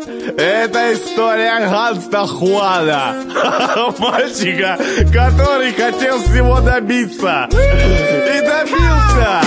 Это история Ганса Хуана, мальчика, который хотел всего добиться и добился.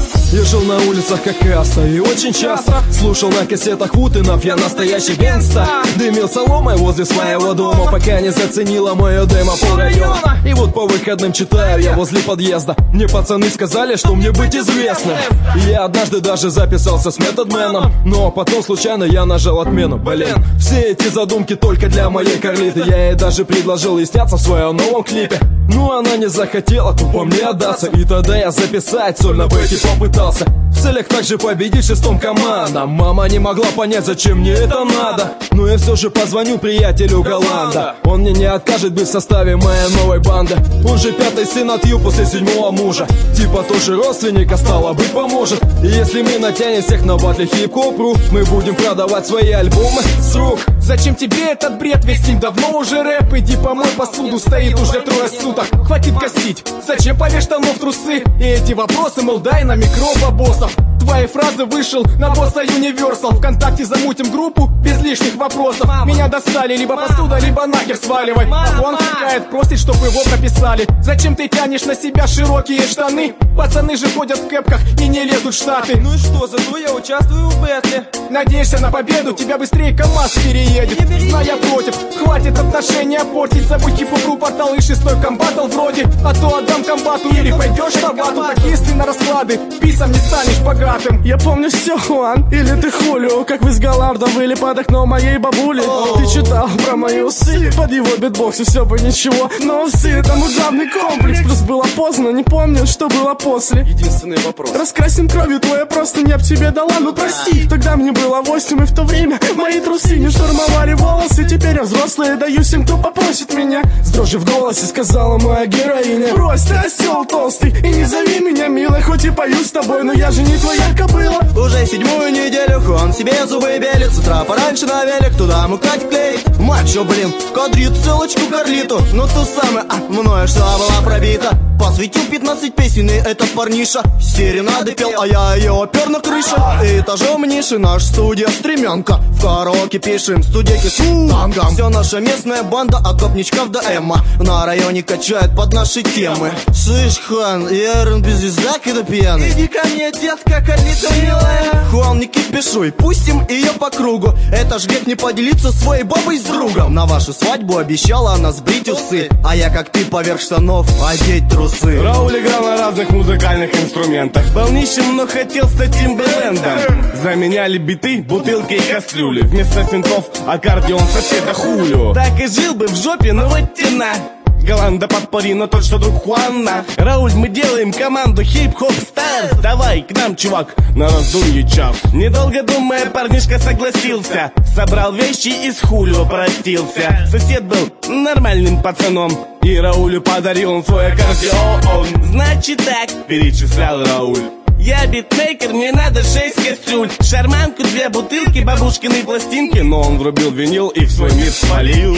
Я жил на улицах как каста и очень часто слушал на кассетах Вутенов, я настоящий гангста. Дымил соломой возле своего дома, пока не заценила мое демо полрайона. И вот по выходным читаю я возле подъезда, мне пацаны сказали, что мне быть известным. И я однажды даже записался с методменом, но потом случайно я нажал отмену. Блин, все эти задумки только для моей Карлиты. Я ей даже предложил ей сняться в своем новом клипе, но она не захотела тупо мне отдаться. И тогда я записать соль на бэке попытался, в целях также победить шестом командам. Мама не могла понять, зачем мне это надо, но я все же позвоню приятелю Голланда. Он мне не откажет быть в составе моей новой банды. Он же пятый сын от Ю после седьмого мужа, типа тоже родственника, стало быть поможет. И если мы натянем всех на батле хип-хоп.ру, мы будем продавать свои альбомы с рук. Зачем тебе этот бред? Весь день давно уже рэп. Иди помой посуду, стоит уже 3 суток. Хватит косить, зачем повесь штанов трусы? И эти вопросы, мол, дай на микроба боссов. Твои фразы вышел на босса Universal. ВКонтакте замутим группу без лишних вопросов. Меня достали, либо посуда, либо нахер сваливай. А он втыкает, просит, чтобы его прописали. Зачем ты тянешь на себя широкие штаны? Пацаны же ходят в кэпках и не лезут в Штаты. Ну и что, зато я участвую в бэтле. Надеешься на победу, тебя быстрее КамАЗ переедет. Зная против, хватит отношения портить. Забудь хип-хоп портал и 6-й комбатл вроде. А то отдам комбату или пойдешь на батл. Так если на расклады, писом не станешь богатым. Я помню все, Хуан, или ты Хулио, как вы с Галардо были под окном моей бабули. Ты читал про мои усы, под его битбоксе все бы ничего. Но усы это мудавный комплекс. Плюс было поздно, не помню, что было после. Единственный вопрос: раскрасим кровью твоя просто не об тебе дала. Ну прости, тогда мне было 8, и в то время мои трусы не штурмовали волосы. Теперь я взрослый и даюсь им, кто попросит меня. С дрожью в голосе сказала моя героиня: брось, ты осел толстый, и не зови меня милой. Хоть и пою с тобой, но я же не твоя кобыла. Уже 7-ю неделю он себе зубы белит. С утра пораньше на велик, туда мукать клеит. Мачо, блин, кадрит ссылочку Карлиту. Ну ту самую, мною что была пробита. Посвятил 15 песен, и этот парниша серенады пел, а я ее опер на крышу. Этажом ниши наш студия стремянка. В караоке пишем студейки с тангом. Все наша местная банда от гопничков до Эмма на районе качает под наши темы. Слышь, Хан, я РНБ-звезда, когда пьяный. Иди ко мне, детка, Карлита милая. Хуан, не кипишуй, пустим ее по кругу. Это ж грех не поделиться своей бабой с другом. На вашу свадьбу обещала она сбрить усы, а я, как ты, поверх штанов одеть трусы. Рауль играл на разных музыкальных инструментах. Был нищим, но хотел стать Тимберлендом. Заменяли биты, бутылки и кастрюли. Вместо синтов аккордеон соседа Хулио. Так и жил бы в жопе, но вот тена. Голланда подпори, но тот, что друг Хуана. Рауль, мы делаем команду хип-хоп старс. Давай к нам, чувак, на раздумье час. Недолго думая, парнишка согласился. Собрал вещи и с Хулио простился. Сосед был нормальным пацаном, и Раулю подарил он свой аккордеон. Значит так, перечислял Рауль: я битмейкер, мне надо 6 кастрюль, шарманку, 2 бутылки, бабушкины пластинки. Но он врубил винил и в свой мир свалил.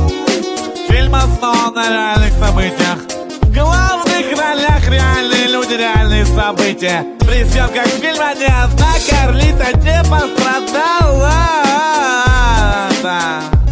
Фильм основан на реальных событиях. В главных ролях реальные люди, реальные события. При съемках фильма ни одна Карлита не пострадала.